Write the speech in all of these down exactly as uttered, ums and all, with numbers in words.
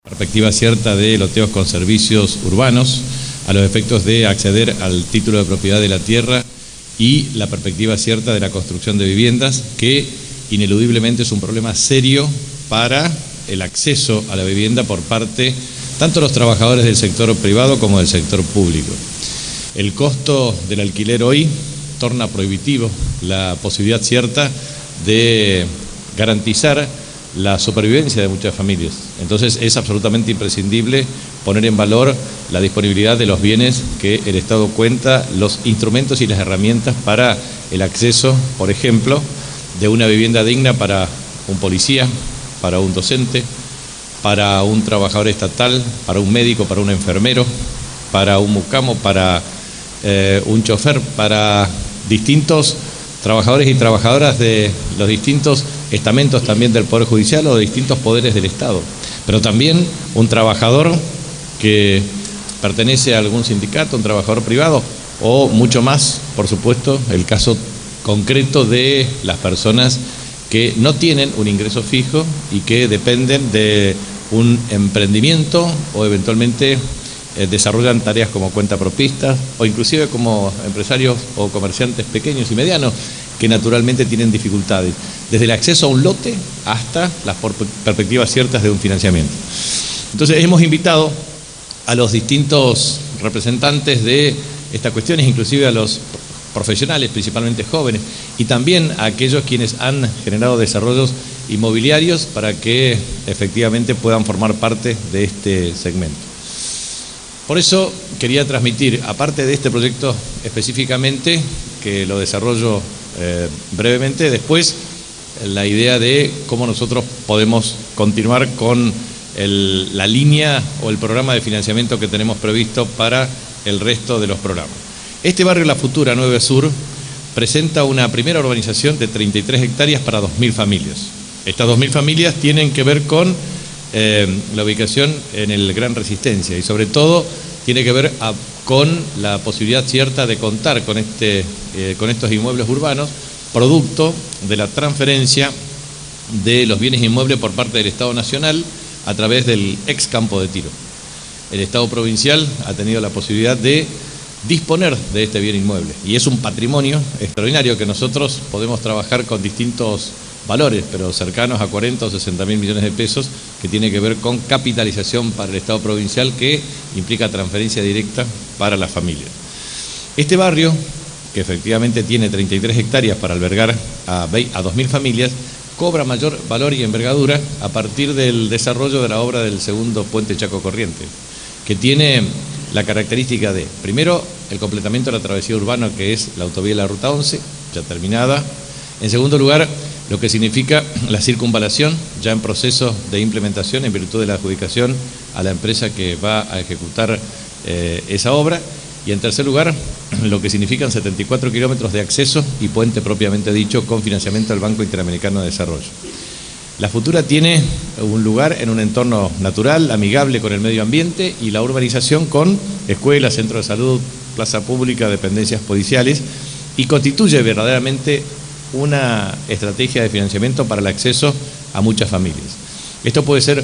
Perspectiva cierta de loteos con servicios urbanos a los efectos de acceder al título de propiedad de la tierra y la perspectiva cierta de la construcción de viviendas, que ineludiblemente es un problema serio para el acceso a la vivienda por parte tanto de los trabajadores del sector privado como del sector público. El costo del alquiler hoy torna prohibitivo la posibilidad cierta de garantizar la supervivencia de muchas familias. Entonces es absolutamente imprescindible poner en valor la disponibilidad de los bienes que el Estado cuenta, los instrumentos y las herramientas para el acceso, por ejemplo, de una vivienda digna para un policía, para un docente, para un trabajador estatal, para un médico, para un enfermero, para un mucamo, para eh, un chofer, para distintos trabajadores y trabajadoras de los distintos estamentos también del Poder Judicial o de distintos poderes del Estado, pero también un trabajador que pertenece a algún sindicato, un trabajador privado, o mucho más, por supuesto, el caso concreto de las personas que no tienen un ingreso fijo y que dependen de un emprendimiento o eventualmente eh, desarrollan tareas como cuentapropistas o inclusive como empresarios o comerciantes pequeños y medianos que naturalmente tienen dificultades, desde el acceso a un lote hasta las perspectivas ciertas de un financiamiento. Entonces hemos invitado a los distintos representantes de estas cuestiones, inclusive a los profesionales, principalmente jóvenes, y también a aquellos quienes han generado desarrollos inmobiliarios para que efectivamente puedan formar parte de este segmento. Por eso quería transmitir, aparte de este proyecto específicamente, que lo desarrollo eh, brevemente, después la idea de cómo nosotros podemos continuar con el, la línea o el programa de financiamiento que tenemos previsto para el resto de los programas. Este barrio La Futura nueve Sur presenta una primera urbanización de treinta y tres hectáreas para dos mil familias. Estas dos mil familias tienen que ver con eh, la ubicación en el Gran Resistencia y sobre todo tiene que ver a, con la posibilidad cierta de contar con, este, eh, con estos inmuebles urbanos, producto de la transferencia de los bienes inmuebles por parte del Estado Nacional a través del ex campo de tiro. El Estado provincial ha tenido la posibilidad de disponer de este bien inmueble y es un patrimonio extraordinario que nosotros podemos trabajar con distintos valores, pero cercanos a cuarenta o sesenta mil millones de pesos, que tiene que ver con capitalización para el Estado provincial, que implica transferencia directa para las familias. Este barrio, que efectivamente tiene treinta y tres hectáreas para albergar a, a dos mil familias, cobra mayor valor y envergadura a partir del desarrollo de la obra del segundo puente Chaco Corriente, que tiene la característica de, primero, el completamiento de la travesía urbana, que es la autovía de la Ruta once, ya terminada. En segundo lugar, lo que significa la circunvalación, ya en proceso de implementación en virtud de la adjudicación a la empresa que va a ejecutar eh, esa obra. Y en tercer lugar, lo que significan setenta y cuatro kilómetros de acceso y puente propiamente dicho, con financiamiento del Banco Interamericano de Desarrollo. La Futura tiene un lugar en un entorno natural, amigable con el medio ambiente, y la urbanización con escuelas, centro de salud, plaza pública, dependencias policiales, y constituye verdaderamente una estrategia de financiamiento para el acceso a muchas familias. Esto puede ser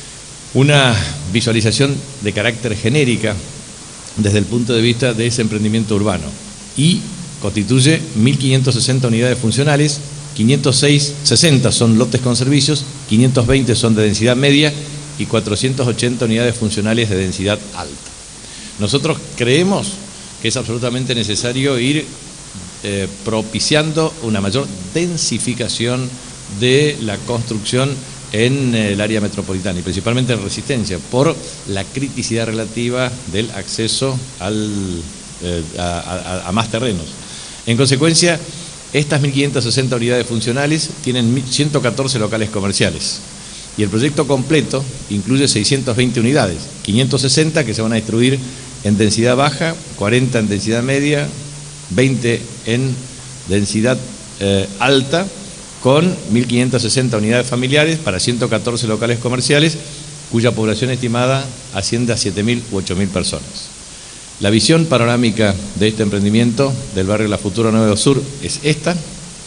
una visualización de carácter genérica desde el punto de vista de ese emprendimiento urbano y constituye mil quinientas sesenta unidades funcionales, quinientos sesenta son lotes con servicios, quinientos veinte son de densidad media y cuatrocientas ochenta unidades funcionales de densidad alta. Nosotros creemos que es absolutamente necesario ir eh, propiciando una mayor densificación de la construcción en el área metropolitana y principalmente en Resistencia, por la criticidad relativa del acceso al, eh, a, a, a más terrenos. En consecuencia, estas mil quinientas sesenta unidades funcionales tienen ciento catorce locales comerciales y el proyecto completo incluye seiscientas veinte unidades, quinientas sesenta que se van a distribuir en densidad baja, cuarenta en densidad media, veinte en densidad eh, alta, con mil quinientas sesenta unidades familiares para ciento catorce locales comerciales, cuya población estimada asciende a siete mil u ocho mil personas. La visión panorámica de este emprendimiento del barrio La Futura nueve Sur es esta,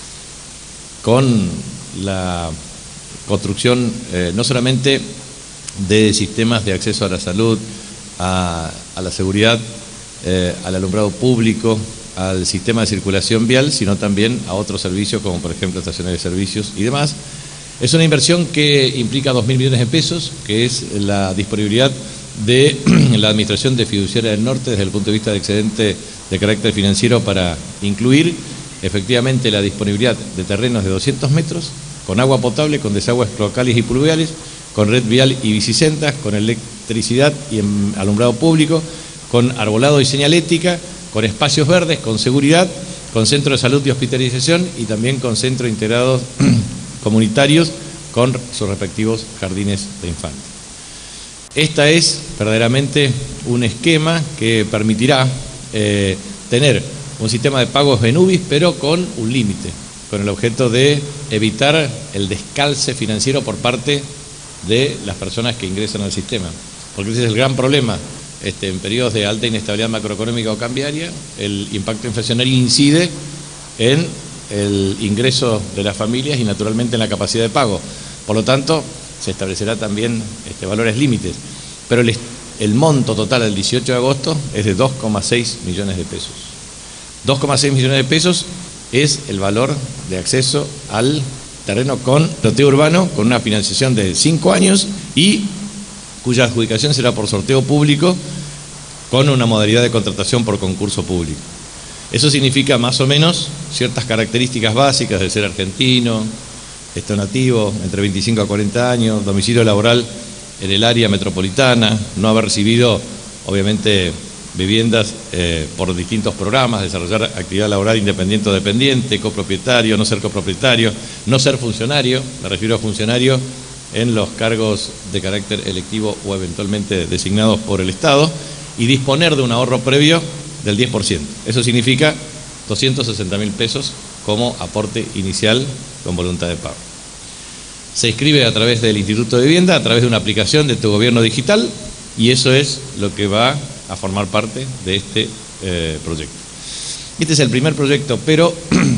con la construcción eh, no solamente de sistemas de acceso a la salud, a, a la seguridad, eh, al alumbrado público, al sistema de circulación vial, sino también a otros servicios como por ejemplo estaciones de servicios y demás. Es una inversión que implica dos mil millones de pesos, que es la disponibilidad de la Administración de Fiduciaria del Norte desde el punto de vista de excedente de carácter financiero para incluir efectivamente la disponibilidad de terrenos de doscientos metros, con agua potable, con desagües locales y pluviales, con red vial y bicisendas, con electricidad y alumbrado público, con arbolado y señalética, con espacios verdes, con seguridad, con centro de salud y hospitalización y también con centros integrados comunitarios con sus respectivos jardines de infantes. Esta es verdaderamente un esquema que permitirá eh, tener un sistema de pagos en U B I S, pero con un límite, con el objeto de evitar el descalce financiero por parte de las personas que ingresan al sistema, porque ese es el gran problema. Este, en periodos de alta inestabilidad macroeconómica o cambiaria, el impacto inflacionario incide en el ingreso de las familias y naturalmente en la capacidad de pago. Por lo tanto, se establecerá también este, valores límites, pero el, el monto total del dieciocho de agosto es de dos coma seis millones de pesos. dos coma seis millones de pesos es el valor de acceso al terreno con loteo urbano, con una financiación de cinco años y cuya adjudicación será por sorteo público con una modalidad de contratación por concurso público. Eso significa más o menos ciertas características básicas de ser argentino, esto nativo, entre veinticinco a cuarenta años, domicilio laboral en el área metropolitana, no haber recibido, obviamente, viviendas eh, por distintos programas, desarrollar actividad laboral independiente o dependiente, copropietario, no ser copropietario, no ser funcionario, me refiero a funcionario en los cargos de carácter electivo o eventualmente designados por el Estado, y disponer de un ahorro previo del diez por ciento. Eso significa doscientos sesenta mil pesos como aporte inicial con voluntad de pago. Se inscribe a través del Instituto de Vivienda, a través de una aplicación de Tu Gobierno Digital, y eso es lo que va a formar parte de este eh, proyecto. Este es el primer proyecto, pero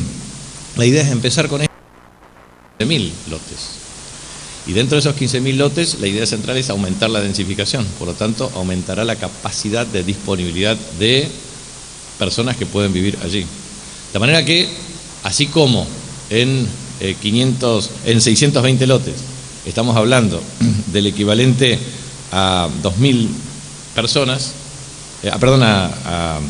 la idea es empezar con quince mil lotes. Y dentro de esos quince mil lotes, la idea central es aumentar la densificación, por lo tanto, aumentará la capacidad de disponibilidad de personas que pueden vivir allí. De manera que, así como en, eh, quinientos, en seiscientos veinte lotes estamos hablando del equivalente a dos mil personas, eh, perdón, a, a,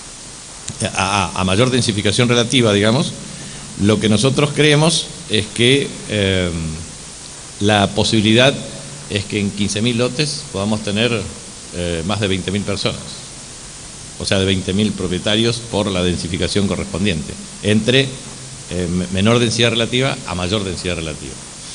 a, a mayor densificación relativa, digamos, lo que nosotros creemos es que eh, la posibilidad es que en quince mil lotes podamos tener eh, más de veinte mil personas, o sea, de veinte mil propietarios por la densificación correspondiente, entre eh, menor densidad relativa a mayor densidad relativa.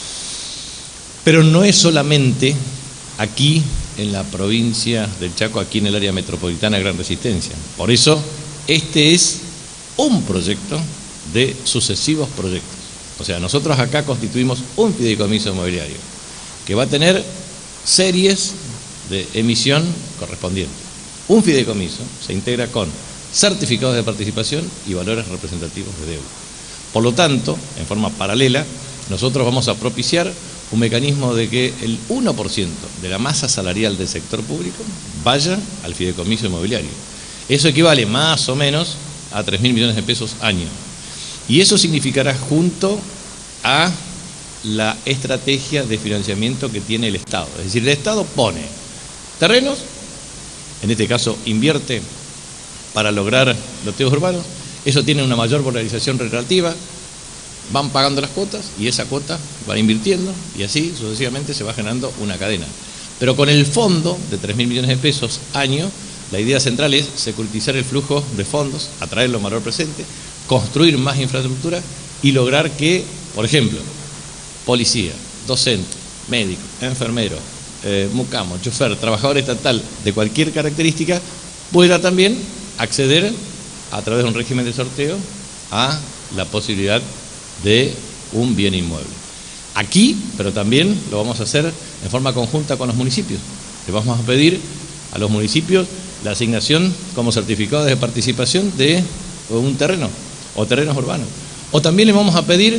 Pero no es solamente aquí en la provincia del Chaco, aquí en el área metropolitana de Gran Resistencia. Por eso, este es un proyecto de sucesivos proyectos. O sea, nosotros acá constituimos un fideicomiso inmobiliario que va a tener series de emisión correspondientes. Un fideicomiso se integra con certificados de participación y valores representativos de deuda. Por lo tanto, en forma paralela, nosotros vamos a propiciar un mecanismo de que el uno por ciento de la masa salarial del sector público vaya al fideicomiso inmobiliario. Eso equivale más o menos a tres mil millones de pesos año. Y eso significará, junto a la estrategia de financiamiento que tiene el Estado. Es decir, el Estado pone terrenos, en este caso invierte para lograr loteos urbanos, eso tiene una mayor valorización relativa, van pagando las cuotas y esa cuota va invirtiendo y así sucesivamente se va generando una cadena. Pero con el fondo de tres mil millones de pesos año, la idea central es securitizar el flujo de fondos, atraerlo a mayor presente, construir más infraestructura y lograr que, por ejemplo, policía, docente, médico, enfermero, eh, mucamo, chofer, trabajador estatal de cualquier característica pueda también acceder a través de un régimen de sorteo a la posibilidad de un bien inmueble. Aquí, pero también lo vamos a hacer en forma conjunta con los municipios. Le vamos a pedir a los municipios la asignación como certificado de participación de un terreno o terrenos urbanos. O también le vamos a pedir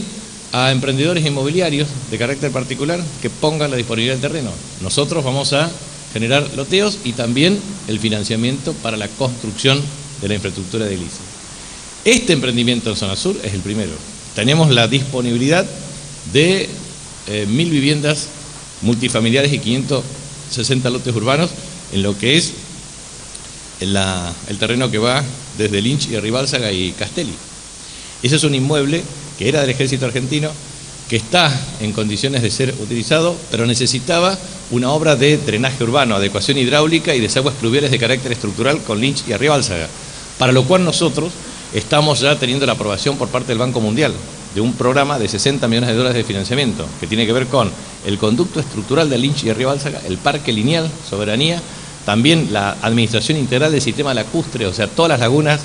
a emprendedores inmobiliarios de carácter particular que pongan la disponibilidad del terreno. Nosotros vamos a generar loteos y también el financiamiento para la construcción de la infraestructura de edilicia. Este emprendimiento en zona sur es el primero. Tenemos la disponibilidad de eh, mil viviendas multifamiliares y quinientos sesenta lotes urbanos en lo que es la, el terreno que va desde Lynch y Arribálzaga y Castelli. Ese es un inmueble que era del Ejército Argentino, que está en condiciones de ser utilizado, pero necesitaba una obra de drenaje urbano, adecuación hidráulica y desagües pluviales de carácter estructural con Lynch y Arribálzaga, para lo cual nosotros estamos ya teniendo la aprobación por parte del Banco Mundial de un programa de sesenta millones de dólares de financiamiento, que tiene que ver con el conducto estructural de Lynch y Arribálzaga, el parque lineal, soberanía, también la administración integral del sistema lacustre, o sea, todas las lagunas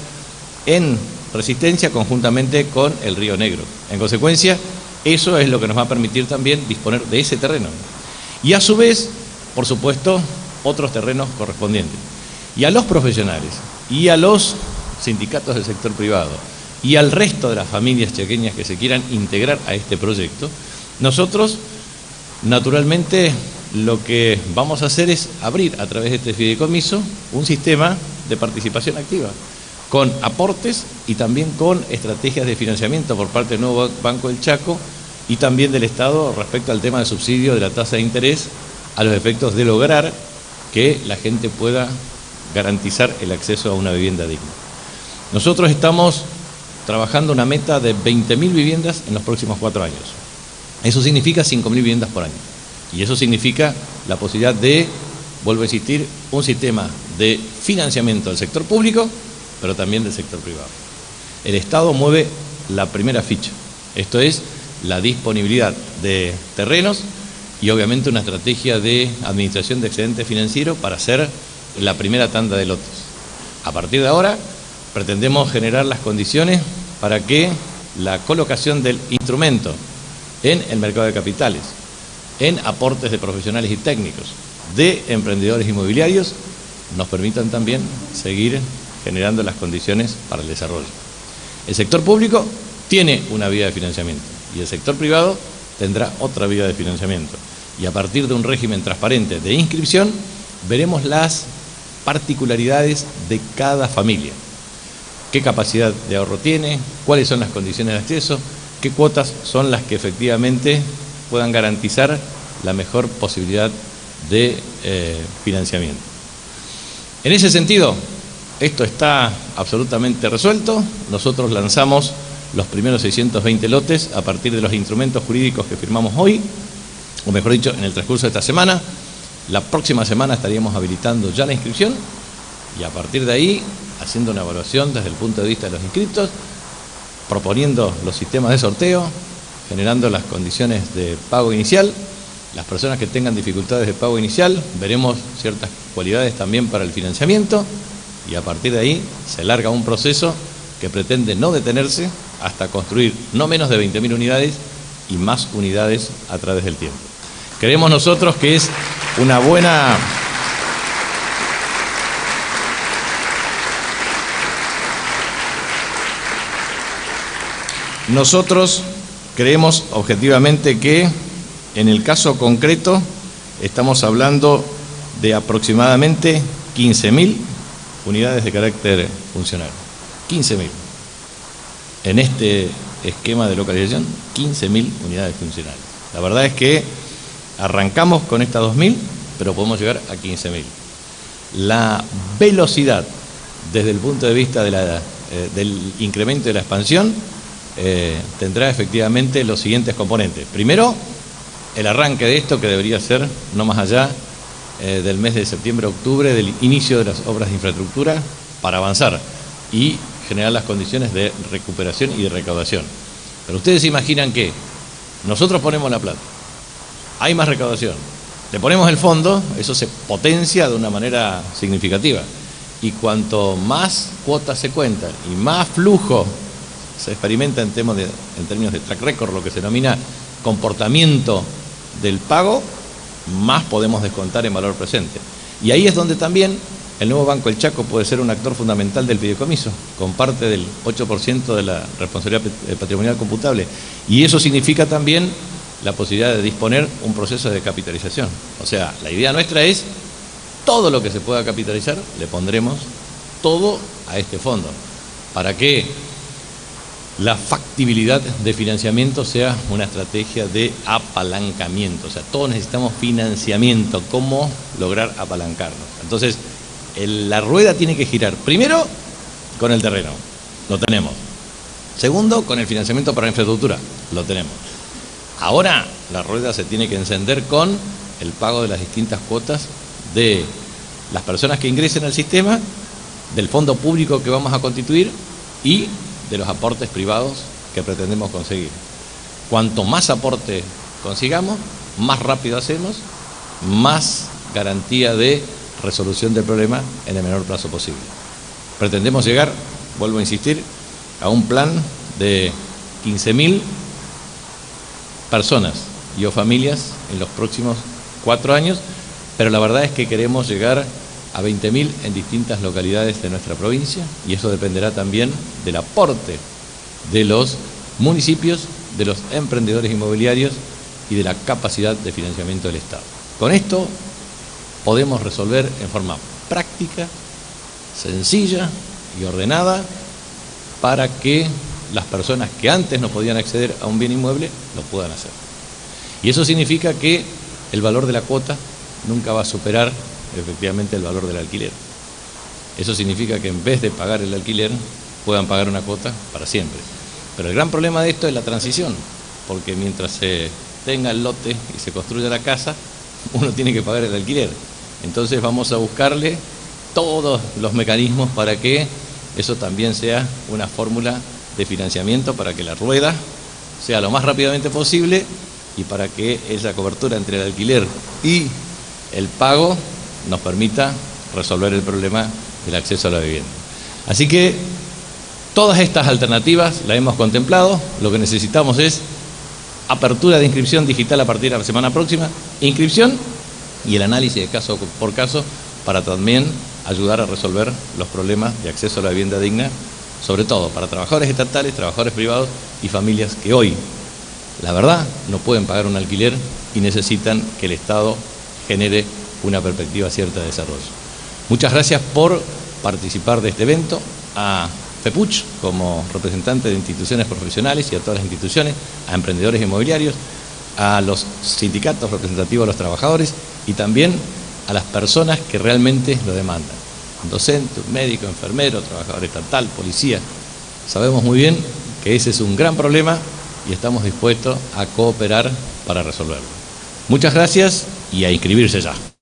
en resistencia conjuntamente con el Río Negro. En consecuencia, eso es lo que nos va a permitir también disponer de ese terreno. Y a su vez, por supuesto, otros terrenos correspondientes. Y a los profesionales, y a los sindicatos del sector privado, y al resto de las familias chaqueñas que se quieran integrar a este proyecto, nosotros, naturalmente, lo que vamos a hacer es abrir a través de este fideicomiso un sistema de participación activa, con aportes y también con estrategias de financiamiento por parte del nuevo Banco del Chaco y también del Estado respecto al tema del subsidio de la tasa de interés a los efectos de lograr que la gente pueda garantizar el acceso a una vivienda digna. Nosotros estamos trabajando una meta de veinte mil viviendas en los próximos cuatro años. Eso significa cinco mil viviendas por año. Y eso significa la posibilidad de, vuelvo a insistir, un sistema de financiamiento del sector público, pero también del sector privado. El Estado mueve la primera ficha, esto es la disponibilidad de terrenos y obviamente una estrategia de administración de excedente financiero para hacer la primera tanda de lotes. A partir de ahora pretendemos generar las condiciones para que la colocación del instrumento en el mercado de capitales, en aportes de profesionales y técnicos, de emprendedores inmobiliarios, nos permitan también seguir generando las condiciones para el desarrollo. El sector público tiene una vía de financiamiento y el sector privado tendrá otra vía de financiamiento. Y a partir de un régimen transparente de inscripción, veremos las particularidades de cada familia. Qué capacidad de ahorro tiene, cuáles son las condiciones de acceso, qué cuotas son las que efectivamente puedan garantizar la mejor posibilidad de eh, financiamiento. En ese sentido, esto está absolutamente resuelto. Nosotros lanzamos los primeros seiscientos veinte lotes a partir de los instrumentos jurídicos que firmamos hoy, o mejor dicho, en el transcurso de esta semana. La próxima semana estaríamos habilitando ya la inscripción y a partir de ahí, haciendo una evaluación desde el punto de vista de los inscritos, proponiendo los sistemas de sorteo, generando las condiciones de pago inicial. Las personas que tengan dificultades de pago inicial, veremos ciertas cualidades también para el financiamiento y a partir de ahí se larga un proceso que pretende no detenerse hasta construir no menos de veinte mil unidades y más unidades a través del tiempo. Creemos nosotros que es una buena... Nosotros creemos objetivamente que en el caso concreto estamos hablando de aproximadamente quince mil unidades de carácter funcional. quince mil. En este esquema de localización, quince mil unidades funcionales. La verdad es que arrancamos con estas dos mil, pero podemos llegar a quince mil. La velocidad desde el punto de vista de la, eh, del incremento de la expansión eh, tendrá efectivamente los siguientes componentes. Primero, el arranque de esto que debería ser no más allá eh, del mes de septiembre-octubre del inicio de las obras de infraestructura para avanzar y generar las condiciones de recuperación y de recaudación. Pero ustedes se imaginan que nosotros ponemos la plata, hay más recaudación, le ponemos el fondo, eso se potencia de una manera significativa y cuanto más cuotas se cuentan y más flujo se experimenta en, temas de, en términos de track record, lo que se denomina comportamiento del pago, más podemos descontar en valor presente. Y ahí es donde también el nuevo Banco El Chaco puede ser un actor fundamental del fideicomiso, con parte del ocho por ciento de la responsabilidad patrimonial computable. Y eso significa también la posibilidad de disponer un proceso de capitalización. O sea, la idea nuestra es todo lo que se pueda capitalizar, le pondremos todo a este fondo, para que la factibilidad de financiamiento sea una estrategia de apalancamiento. O sea, todos necesitamos financiamiento, cómo lograr apalancarnos. Entonces, el, la rueda tiene que girar, primero, con el terreno, lo tenemos. Segundo, con el financiamiento para la infraestructura, lo tenemos. Ahora, la rueda se tiene que encender con el pago de las distintas cuotas de las personas que ingresen al sistema, del fondo público que vamos a constituir y de los aportes privados que pretendemos conseguir. Cuanto más aporte consigamos, más rápido hacemos, más garantía de resolución del problema en el menor plazo posible. Pretendemos llegar, vuelvo a insistir, a un plan de quince mil personas y o familias en los próximos cuatro años, pero la verdad es que queremos llegar a veinte mil en distintas localidades de nuestra provincia, y eso dependerá también del aporte de los municipios, de los emprendedores inmobiliarios y de la capacidad de financiamiento del Estado. Con esto podemos resolver en forma práctica, sencilla y ordenada, para que las personas que antes no podían acceder a un bien inmueble lo puedan hacer. Y eso significa que el valor de la cuota nunca va a superar efectivamente el valor del alquiler. Eso significa que en vez de pagar el alquiler puedan pagar una cuota para siempre. Pero el gran problema de esto es la transición, porque mientras se tenga el lote y se construya la casa, uno tiene que pagar el alquiler. Entonces vamos a buscarle todos los mecanismos para que eso también sea una fórmula de financiamiento, para que la rueda sea lo más rápidamente posible y para que esa cobertura entre el alquiler y el pago nos permita resolver el problema del acceso a la vivienda. Así que todas estas alternativas las hemos contemplado. Lo que necesitamos es apertura de inscripción digital a partir de la semana próxima, inscripción y el análisis de caso por caso, para también ayudar a resolver los problemas de acceso a la vivienda digna, sobre todo para trabajadores estatales, trabajadores privados y familias que hoy, la verdad, no pueden pagar un alquiler y necesitan que el Estado genere una perspectiva cierta de desarrollo. Muchas gracias por participar de este evento, a FEPUCH como representante de instituciones profesionales y a todas las instituciones, a emprendedores inmobiliarios, a los sindicatos representativos de los trabajadores y también a las personas que realmente lo demandan. Un docente, un médico, enfermero, trabajador estatal, policía. Sabemos muy bien que ese es un gran problema y estamos dispuestos a cooperar para resolverlo. Muchas gracias y a inscribirse ya.